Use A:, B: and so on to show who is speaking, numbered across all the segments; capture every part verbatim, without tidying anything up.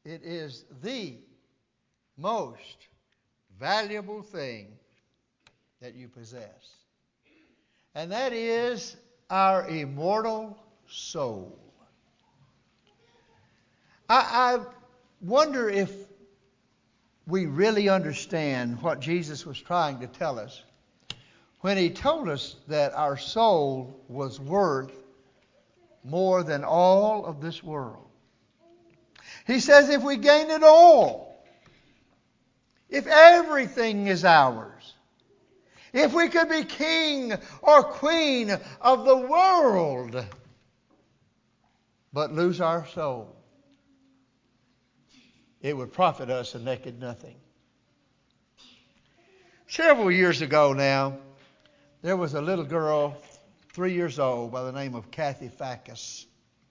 A: It is the most valuable thing that you possess. And that is our immortal soul. I, I wonder if we really understand what Jesus was trying to tell us when He told us that our soul was worth more than all of this world. He says if we gain it all, if everything is ours, if we could be king or queen of the world, but lose our soul, it would profit us a naked nothing. Several years ago now, there was a little girl, three years old, by the name of Kathy Fackus.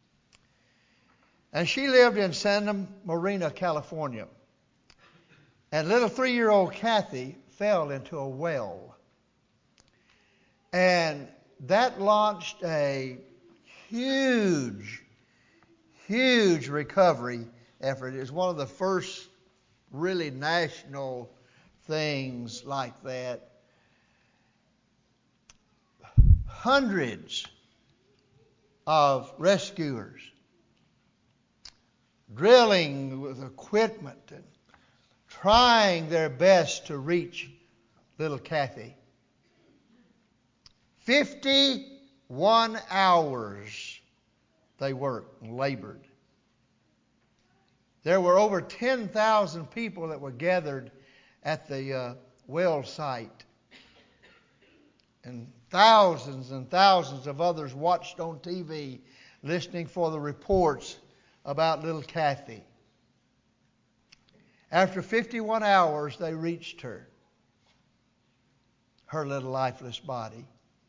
A: And she lived in Santa Marina, California. And little three-year-old Kathy fell into a well. And that launched a huge, huge recovery effort. It was one of the first really national things like that. Hundreds of rescuers drilling with equipment and trying their best to reach little Kathy. fifty-one hours they worked and labored. There were over ten thousand people that were gathered at the uh, well site. And thousands and thousands of others watched on T V, listening for the reports about little Kathy. After fifty-one hours, they reached her, her little lifeless body.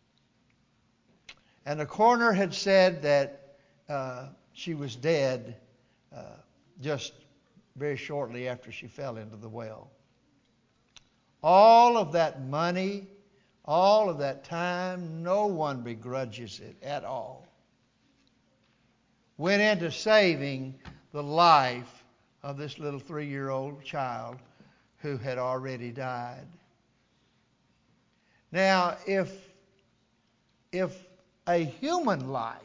A: And the coroner had said that uh, she was dead uh, just very shortly after she fell into the well. All of that money, all of that time, no one begrudges it at all, went into saving the life of this little three-year-old child who had already died. Now, if, if a human life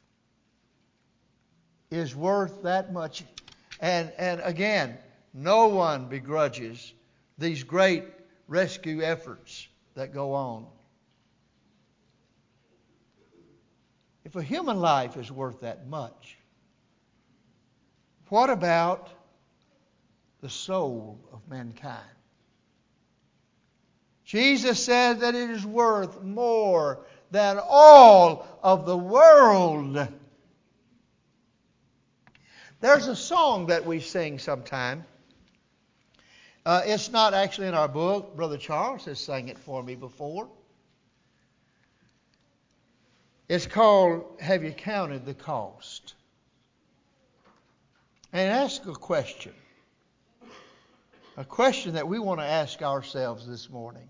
A: is worth that much, and, and again, no one begrudges these great rescue efforts that go on. If a human life is worth that much, what about the soul of mankind? Jesus said that it is worth more than all of the world. There's a song that we sing sometime. Uh, it's not actually in our book. Brother Charles has sang it for me before. It's called, Have You Counted the Cost? And ask a question. A question that we want to ask ourselves this morning.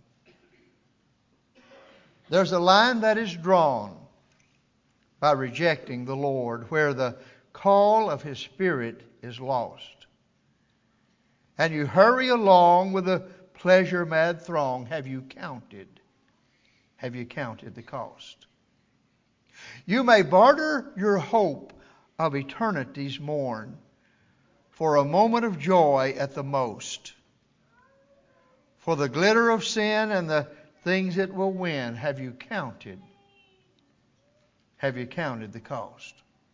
A: There's a line that is drawn by rejecting the Lord where the call of His Spirit is lost. And you hurry along with a pleasure-mad throng. Have you counted? Have you counted the cost? You may barter your hope of eternity's morn for a moment of joy at the most. For the glitter of sin and the things it will win, have you counted? Have you counted the cost?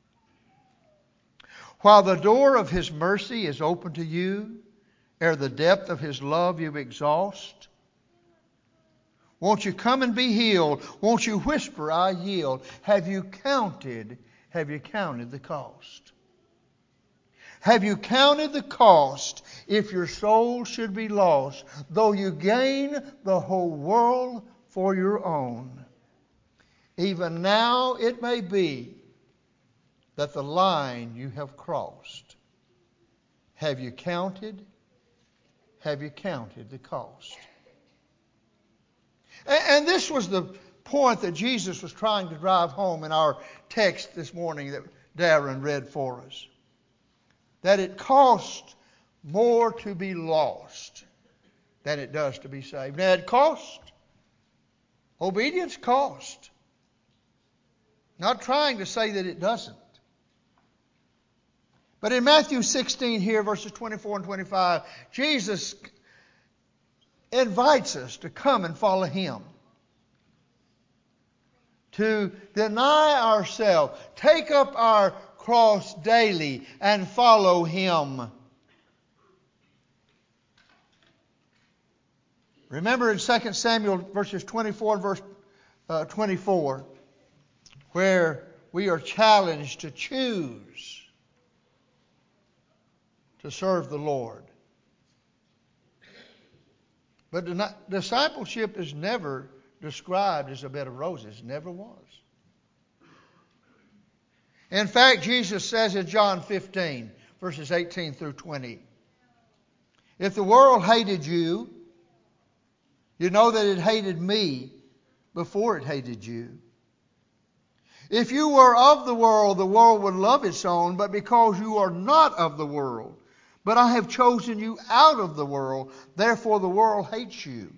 A: While the door of His mercy is open to you, ere the depth of His love you exhaust, won't you come and be healed? Won't you whisper, I yield? Have you counted, have you counted the cost? Have you counted the cost if your soul should be lost, though you gain the whole world for your own? Even now it may be that the line you have crossed. Have you counted? Have you counted the cost? And, and this was the point that Jesus was trying to drive home in our text this morning that Darren read for us. that it costs more to be lost than it does to be saved. Now, it costs. Obedience costs. Not trying to say that it doesn't. But in Matthew sixteen here, verses twenty-four and twenty-five, Jesus invites us to come and follow Him. To deny ourselves, take up our cross daily and follow Him. Remember in Second Samuel verses twenty-four and verse uh, twenty-four, where we are challenged to choose to serve the Lord. But discipleship is never described as a bed of roses. Never was. In fact, Jesus says in John fifteen, verses eighteen through twenty, if the world hated you, you know that it hated me before it hated you. If you were of the world, the world would love its own, but because you are not of the world, but I have chosen you out of the world, therefore the world hates you.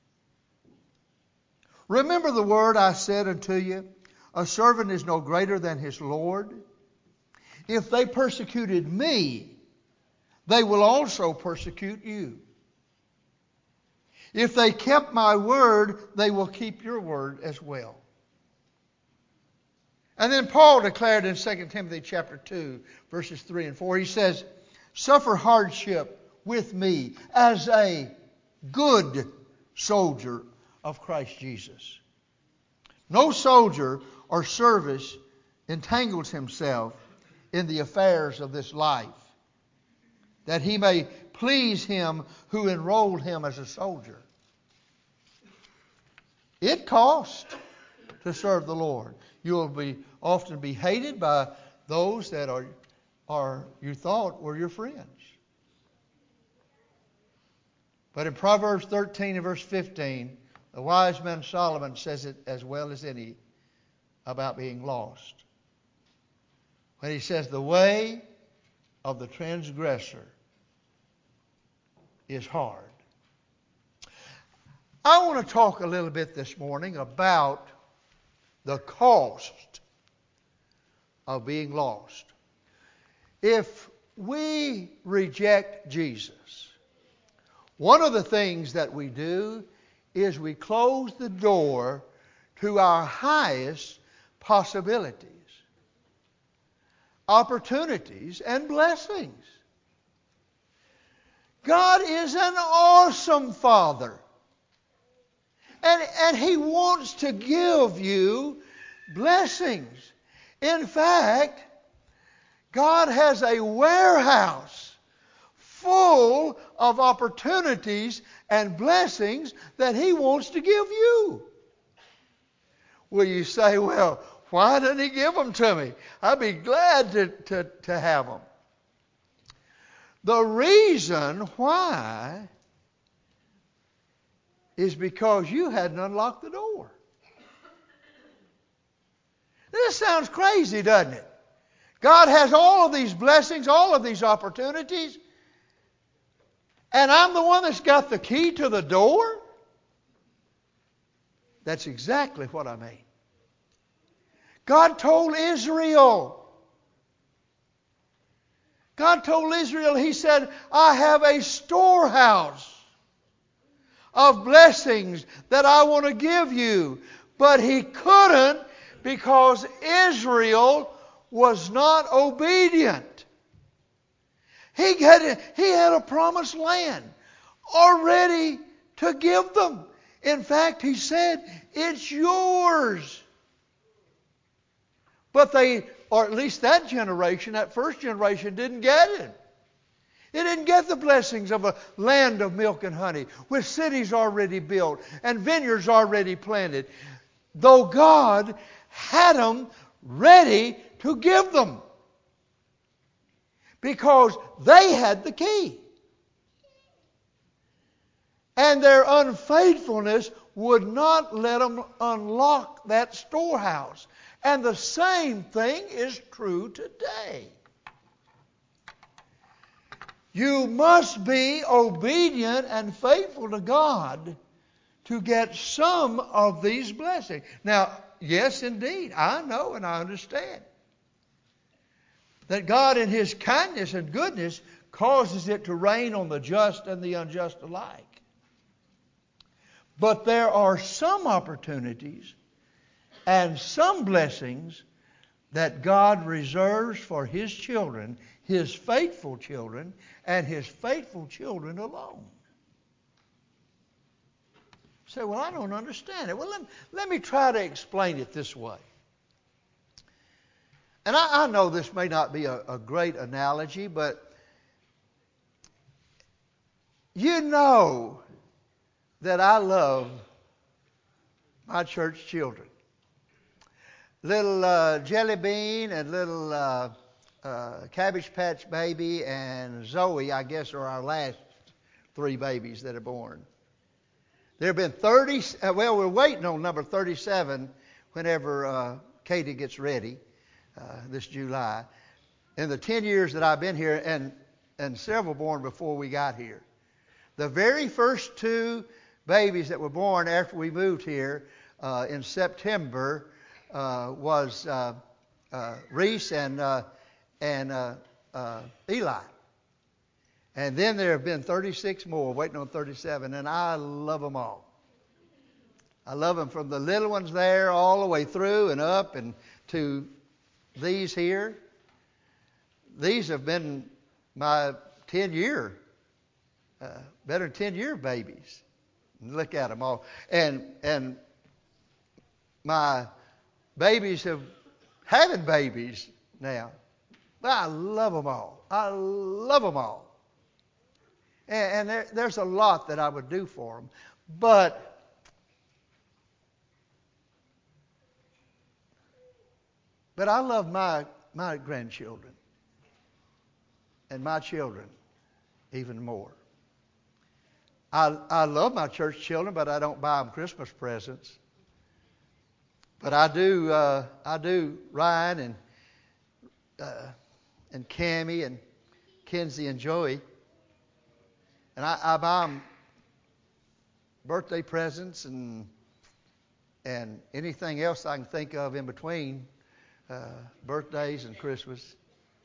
A: Remember the word I said unto you, a servant is no greater than his Lord. If they persecuted me, they will also persecute you. If they kept my word, they will keep your word as well. And then Paul declared in Second Timothy chapter two, verses three and four, he says, suffer hardship with me as a good soldier of Christ Jesus. No soldier or service entangles himself in the affairs of this life, that he may please him who enrolled him as a soldier. It costs to serve the Lord. You will be often be hated by those that are, are you thought were your friends. But in Proverbs thirteen and verse fifteen, the wise man Solomon says it as well as any about being lost. When he says, the way of the transgressor is hard. I want to talk a little bit this morning about the cost of being lost. If we reject Jesus, one of the things that we do is we close the door to our highest possibilities, opportunities, and blessings. God is an awesome Father. And, and He wants to give you blessings. In fact, God has a warehouse full of opportunities and blessings that He wants to give you. Will you say, well, why doesn't He give them to me? I'd be glad to, to, to have them. The reason why is because you hadn't unlocked the door. This sounds crazy, doesn't it? God has all of these blessings, all of these opportunities, and I'm the one that's got the key to the door? That's exactly what I mean. God told Israel, God told Israel, He said, I have a storehouse of blessings that I want to give you. But He couldn't because Israel was not obedient. He had, he had a promised land already to give them. In fact, He said, it's yours. But they, or at least that generation, that first generation, didn't get it. They didn't get the blessings of a land of milk and honey, with cities already built and vineyards already planted, though God had them ready to give them, because they had the key. And their unfaithfulness would not let them unlock that storehouse. And the same thing is true today. You must be obedient and faithful to God to get some of these blessings. Now, yes, indeed, I know and I understand that God in His kindness and goodness causes it to rain on the just and the unjust alike. But there are some opportunities and some blessings that God reserves for His children, His faithful children, and His faithful children alone. You say, well, I don't understand it. Well, let, let me try to explain it this way. And I, I know this may not be a, a great analogy, but you know that I love my church children. Little uh, Jelly Bean and little uh, uh, Cabbage Patch Baby and Zoe, I guess, are our last three babies that are born. There have been thirty, uh, well, we're waiting on number thirty-seven whenever uh, Katie gets ready uh, this July. In the ten years that I've been here, and, and several born before we got here. The very first two babies that were born after we moved here uh, in September uh, was uh, uh, Reese and uh, and uh, uh, Eli. And then there have been thirty-six more, waiting on thirty-seven, and I love them all. I love them from the little ones there all the way through and up and to these here. These have been my ten-year, uh, better than ten-year babies. Look at them all. And and my babies have having babies now. I love them all. I love them all. And, and there, there's a lot that I would do for them. But but I love my my grandchildren and my children even more. I, I love my church children, but I don't buy them Christmas presents. But I do uh, I do Ryan and uh, and Cammie and Kenzie and Joey, and I, I buy them birthday presents and and anything else I can think of in between uh, birthdays and Christmas,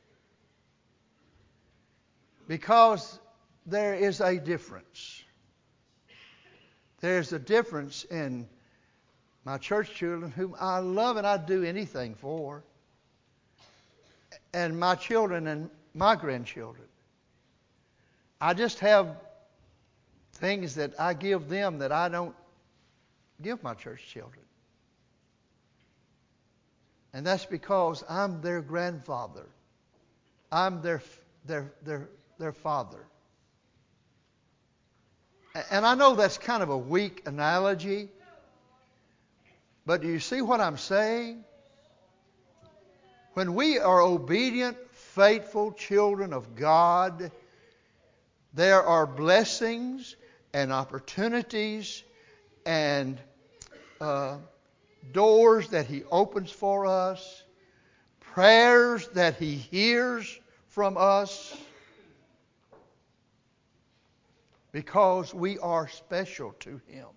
A: because there is a difference. There's a difference in my church children, whom I love and I'd do anything for, and my children and my grandchildren. I just have things that I give them that I don't give my church children. And that's because I'm their grandfather. I'm their their their their father. And I know that's kind of a weak analogy, but do you see what I'm saying? When we are obedient, faithful children of God, there are blessings and opportunities and uh, doors that He opens for us, prayers that He hears from us, because we are special to Him.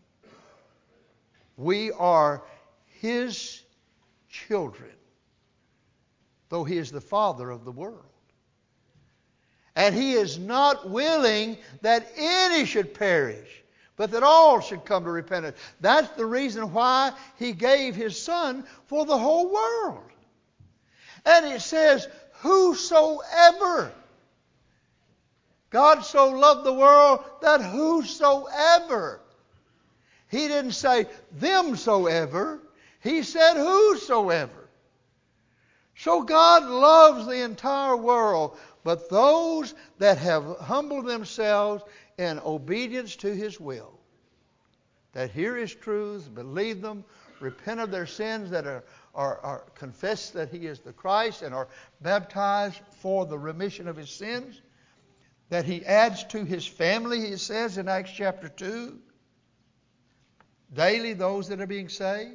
A: We are His children, though He is the Father of the world. And He is not willing that any should perish, but that all should come to repentance. That's the reason why He gave His Son for the whole world. And it says, whosoever. God so loved the world that whosoever. He didn't say themsoever. He said whosoever. So God loves the entire world, but those that have humbled themselves in obedience to His will, that hear His truths, believe them, repent of their sins, that are, are, are confess that He is the Christ, and are baptized for the remission of His sins, that He adds to His family, He says in Acts chapter two, daily those that are being saved.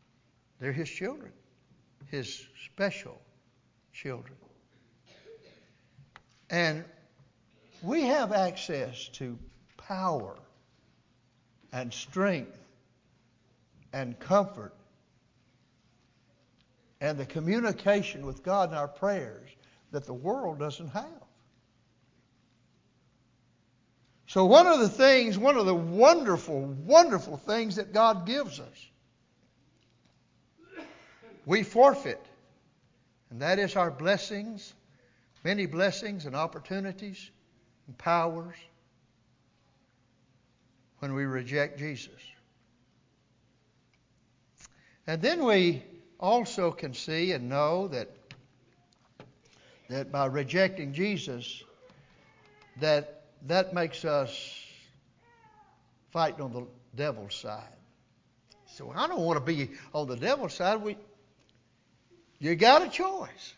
A: They're His children, His special children. And we have access to power and strength and comfort and the communication with God in our prayers that the world doesn't have. So one of the things, one of the wonderful, wonderful things that God gives us, we forfeit. And that is our blessings, many blessings and opportunities and powers when we reject Jesus. And then we also can see and know that, that by rejecting Jesus, that that makes us fighting on the devil's side. So I don't want to be on the devil's side. We, you got a choice.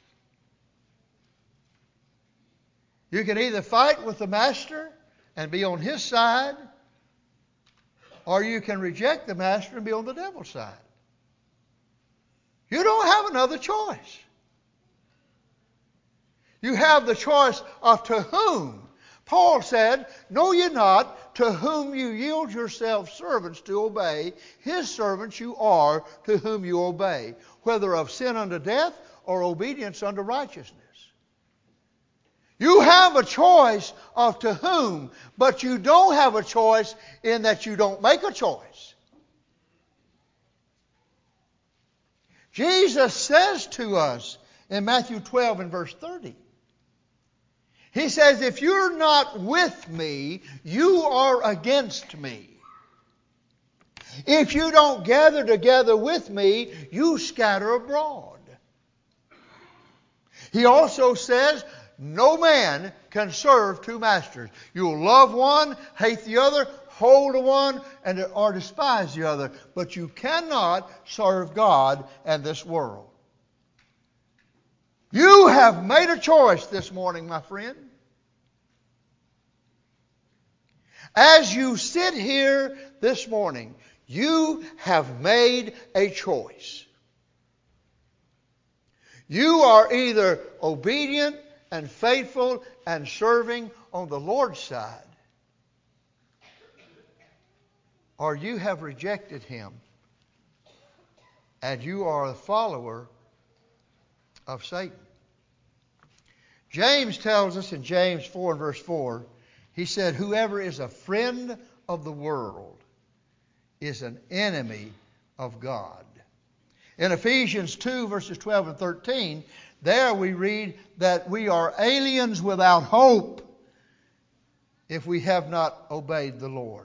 A: You can either fight with the master and be on his side, or you can reject the master and be on the devil's side. You don't have another choice. You have the choice of to whom. Paul said, know ye not to whom you yield yourselves servants to obey, his servants you are to whom you obey, whether of sin unto death or obedience unto righteousness. You have a choice of to whom, but you don't have a choice in that you don't make a choice. Jesus says to us in Matthew twelve and verse thirty, He says, if you're not with me, you are against me. If you don't gather together with me, you scatter abroad. He also says, no man can serve two masters. You'll love one, hate the other, hold to one, and or despise the other. But you cannot serve God and this world. You have made a choice this morning, my friend. As you sit here this morning, you have made a choice. You are either obedient and faithful and serving on the Lord's side, or you have rejected Him and you are a follower of Satan. James tells us in James four and verse four, he said, whoever is a friend of the world is an enemy of God. In Ephesians two verses twelve and thirteen, there we read that we are aliens without hope if we have not obeyed the Lord.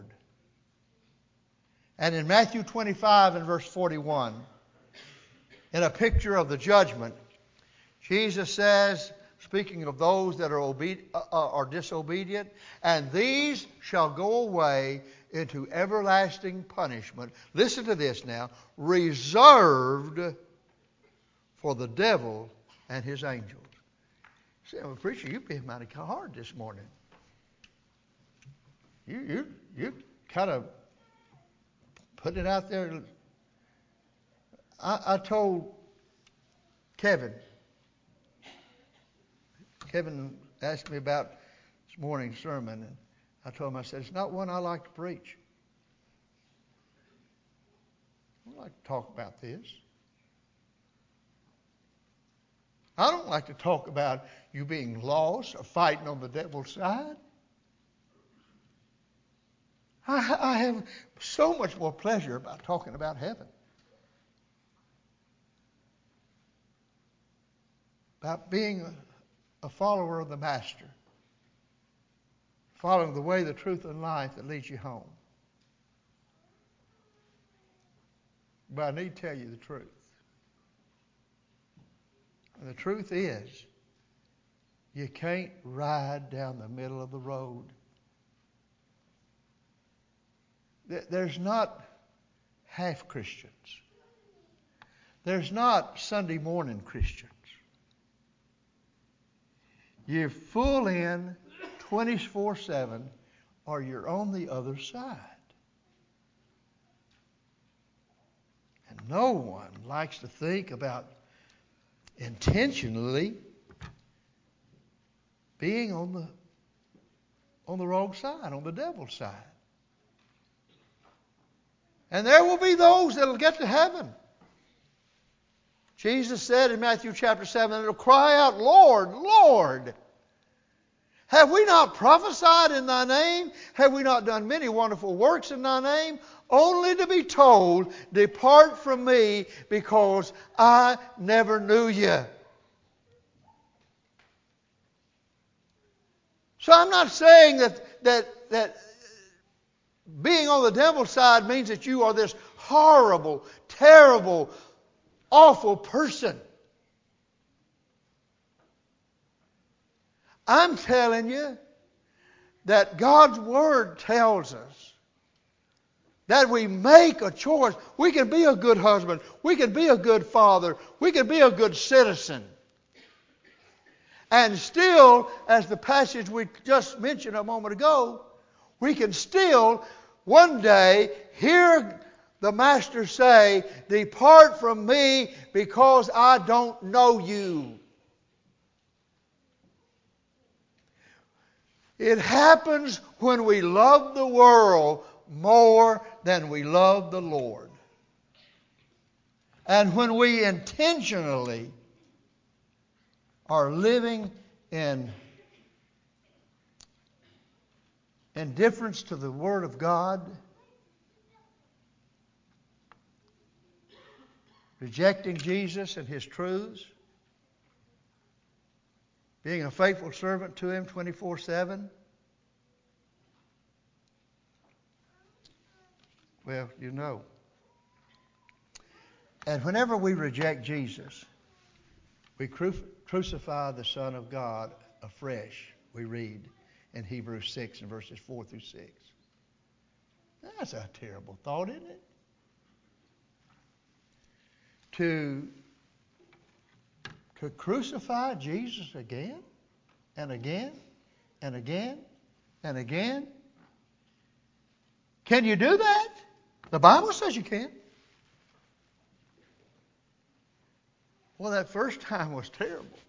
A: And in Matthew twenty-five and verse forty-one, in a picture of the judgment, Jesus says, speaking of those that are, obe- uh, are disobedient, and these shall go away into everlasting punishment. Listen to this now. Reserved for the devil and his angels. Say, well, preacher, you've been mighty hard this morning. You, you, you kind of putting it out there. I, I told Kevin, Kevin asked me about this morning's sermon, and I told him, I said, it's not one I like to preach. I don't like to talk about this. I don't like to talk about you being lost or fighting on the devil's side. I, I have so much more pleasure about talking about heaven. About being a, a follower of the Master. Following the way, the truth, and life that leads you home. But I need to tell you the truth. And the truth is, you can't ride down the middle of the road. There's not half Christians. There's not Sunday morning Christians. You're full in twenty-four seven, or you're on the other side. And no one likes to think about intentionally being on the on the wrong side, on the devil's side. And there will be those that will get to heaven. Jesus said in Matthew chapter seven, they'll cry out, Lord, Lord, have we not prophesied in thy name? Have we not done many wonderful works in thy name? Only to be told, depart from me, because I never knew you. So I'm not saying that, that, that being on the devil's side means that you are this horrible, terrible, awful person. I'm telling you that God's Word tells us that we make a choice. We can be a good husband. We can be a good father. We can be a good citizen. And still, as the passage we just mentioned a moment ago, we can still one day hear the Master say, depart from me because I don't know you. It happens when we love the world more than we love the Lord. And when we intentionally are living in indifference to the Word of God, rejecting Jesus and His truths, being a faithful servant to Him twenty-four seven. Well, you know. And whenever we reject Jesus, we cru- crucify the Son of God afresh, we read in Hebrews six and verses four through six. That's a terrible thought, isn't it? To, to crucify Jesus again and again and again and again. Can you do that? The Bible says you can. Well, that first time was terrible.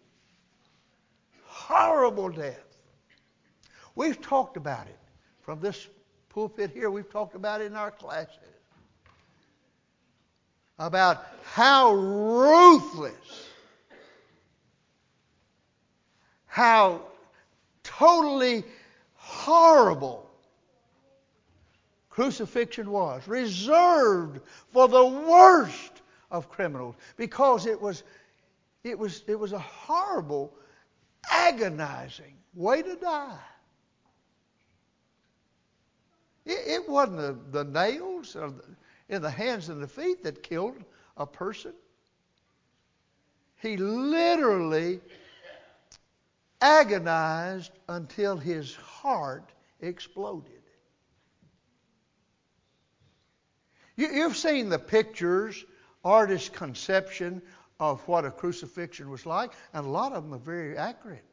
A: Horrible death. We've talked about it. From this pulpit here, we've talked about it in our classes. About how ruthless, how totally horrible crucifixion was, reserved for the worst of criminals, because it was it was it was a horrible, agonizing way to die. It, it wasn't the, the nails or the, in the hands and the feet that killed a person. He literally agonized until his heart exploded. You, you've seen the pictures, artist's conception of what a crucifixion was like, and a lot of them are very accurate.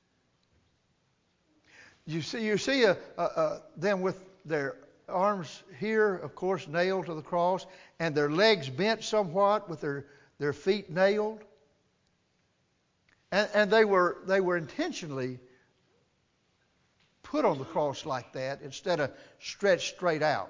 A: You see, you see a, a, a, them with their arms here, of course, nailed to the cross, and their legs bent somewhat with their, their feet nailed. And, and they were they were intentionally put on the cross like that instead of stretched straight out.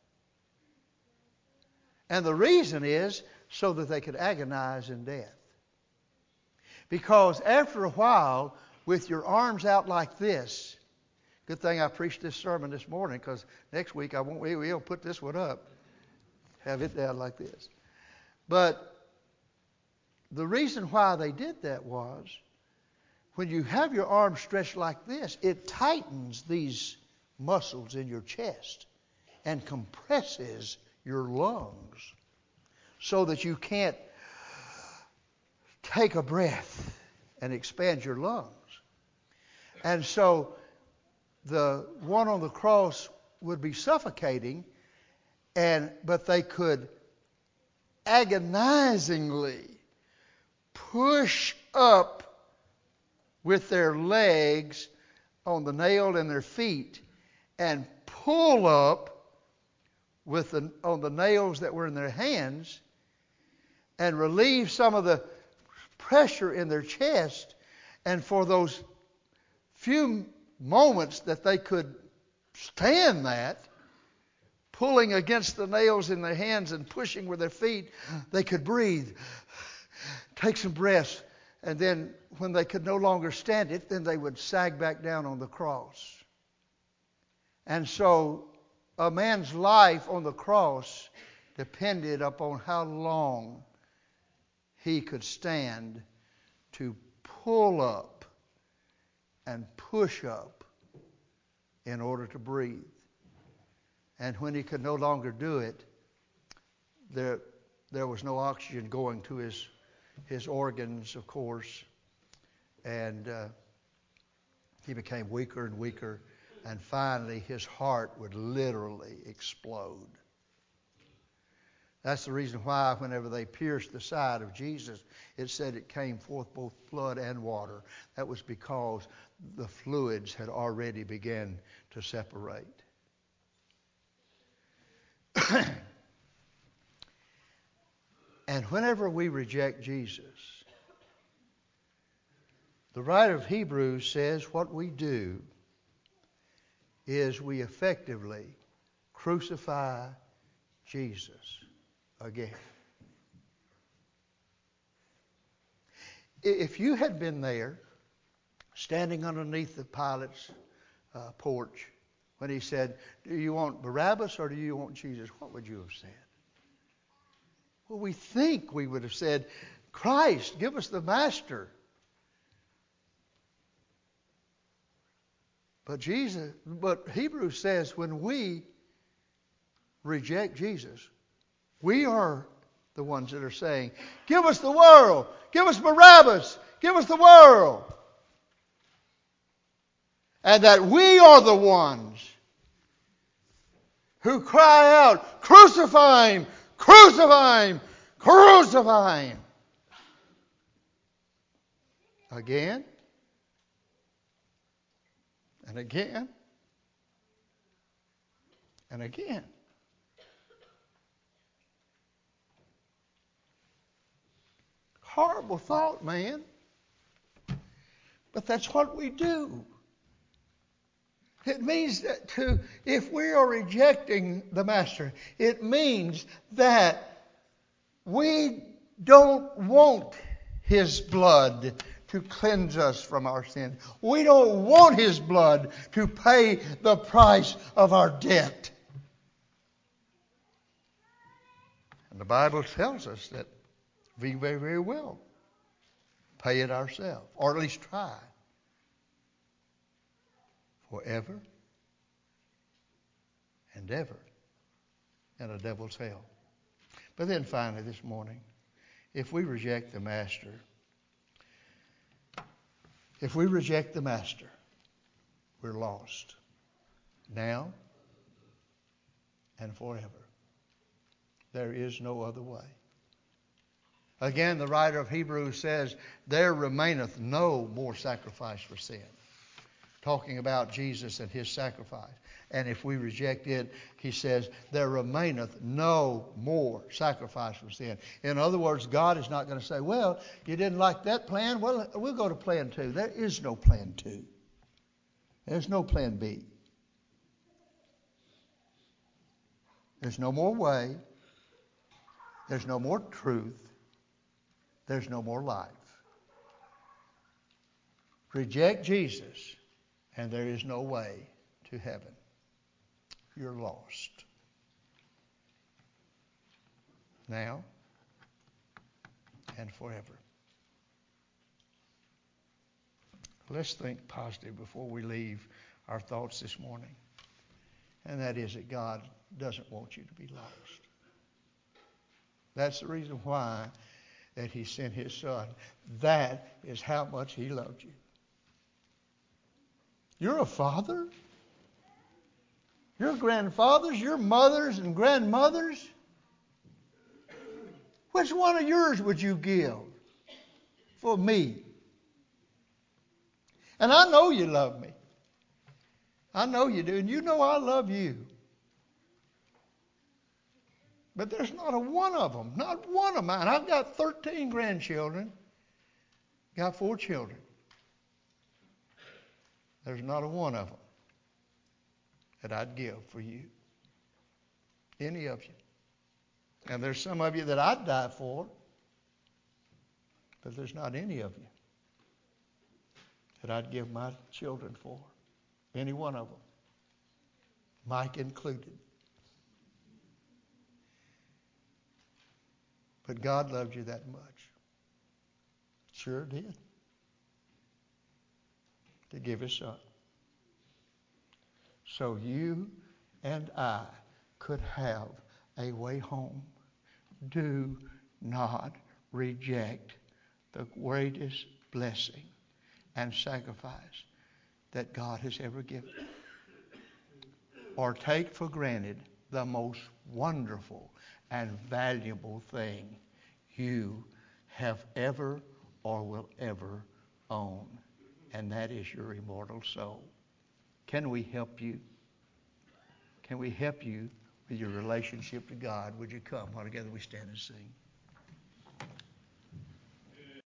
A: And the reason is so that they could agonize in death. Because after a while, with your arms out like this, good thing I preached this sermon this morning, because next week I won't. We'll put this one up, have it down like this. But the reason why they did that was, when you have your arms stretched like this, it tightens these muscles in your chest and compresses your lungs so that you can't take a breath and expand your lungs. And so the one on the cross would be suffocating, and but they could agonizingly push up with their legs on the nail in their feet and pull up with the, on the nails that were in their hands and relieve some of the pressure in their chest, and for those few moments that they could stand that, pulling against the nails in their hands and pushing with their feet, they could breathe, take some breaths, and then when they could no longer stand it, then they would sag back down on the cross. And so a man's life on the cross depended upon how long he could stand to pull up and push up in order to breathe. And when he could no longer do it, there, there was no oxygen going to his, his organs, of course. And uh, he became weaker and weaker. And finally, his heart would literally explode. That's the reason why whenever they pierced the side of Jesus, it said it came forth both blood and water. That was because the fluids had already begun to separate. And whenever we reject Jesus, the writer of Hebrews says what we do is we effectively crucify Jesus again. If you had been there, standing underneath the Pilate's uh, porch, when he said, do you want Barabbas or do you want Jesus? What would you have said? Well, we think we would have said, Christ, give us the master. But Jesus, but Hebrews says when we reject Jesus, we are the ones that are saying, give us the world, give us Barabbas, give us the world. And that we are the ones who cry out, crucify him, crucify him, crucify him. Again and again and again. Horrible thought, man. But that's what we do. It means that to, if we are rejecting the Master, it means that we don't want His blood to cleanse us from our sins. We don't want His blood to pay the price of our debt. And the Bible tells us that we very, very well pay it ourselves, or at least try. Forever and ever in a devil's hell. But then finally this morning, if we reject the Master, if we reject the Master, we're lost. Now and forever. There is no other way. Again, the writer of Hebrews says, there remaineth no more sacrifice for sin. Talking about Jesus and His sacrifice. And if we reject it, he says, there remaineth no more sacrifice for sin. In other words, God is not going to say, well, you didn't like that plan? Well, we'll go to plan two. There is no plan two. There's no plan B. There's no more way. There's no more truth. There's no more life. Reject Jesus, and there is no way to heaven. You're lost. Now and forever. Let's think positive before we leave our thoughts this morning. And that is that God doesn't want you to be lost. That's the reason why that He sent His Son. That is how much He loved you. You're a father. Your grandfathers, your mothers and grandmothers. Which one of yours would you give for me? And I know you love me. I know you do. And you know I love you. But there's not a one of them. Not one of mine. I've got thirteen grandchildren. Got four children. There's not a one of them that I'd give for you. Any of you. And there's some of you that I'd die for, but there's not any of you that I'd give my children for. Any one of them. Mike included. But God loved you that much. Sure did. To give His Son. So you and I could have a way home. Do not reject the greatest blessing and sacrifice that God has ever given. Or take for granted the most wonderful and valuable thing you have ever or will ever own. And that is your immortal soul. Can we help you? Can we help you with your relationship to God? Would you come while together we stand and sing?